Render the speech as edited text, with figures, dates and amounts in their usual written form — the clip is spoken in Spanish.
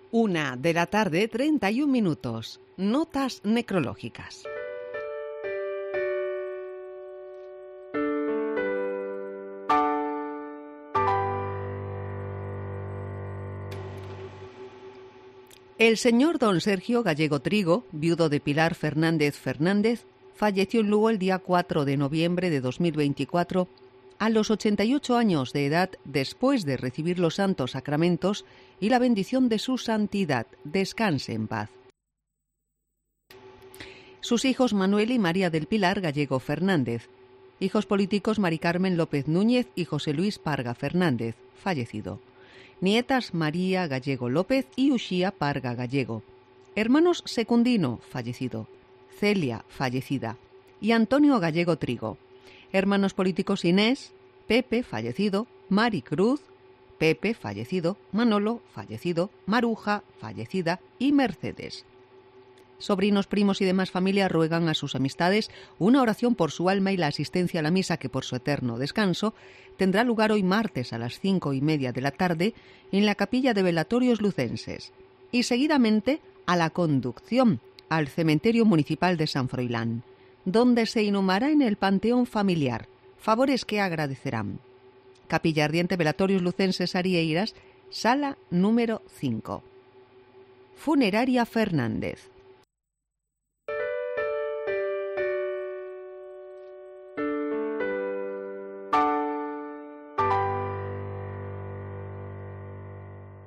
1:31 PM. Notas necrológicas. El señor don Sergio Gallego Trigo, viudo de Pilar Fernández Fernández, falleció en Lugo el día 4 de noviembre de 2024 a los 88 años de edad, después de recibir los santos sacramentos y la bendición de su santidad. Descanse en paz. Sus hijos Manuel y María del Pilar Gallego Fernández. Hijos políticos Mari Carmen López Núñez y José Luis Parga Fernández, fallecido. Nietas María Gallego López y Uxía Parga Gallego. Hermanos Secundino, fallecido. Celia, fallecida. Y Antonio Gallego Trigo. Hermanos políticos Inés, Pepe, fallecido. Mari Cruz, Pepe, fallecido. Manolo, fallecido. Maruja, fallecida. Y Mercedes. Sobrinos, primos y demás familia ruegan a sus amistades una oración por su alma y la asistencia a la misa que, por su eterno descanso, tendrá lugar hoy martes a las 5:30 de la tarde en la capilla de Velatorios Lucenses, y seguidamente a la conducción al cementerio municipal de San Froilán, donde se inhumará en el panteón familiar, favores que agradecerán. Capilla Ardiente Velatorios Lucenses Arieiras, sala número 5. Funeraria Fernández.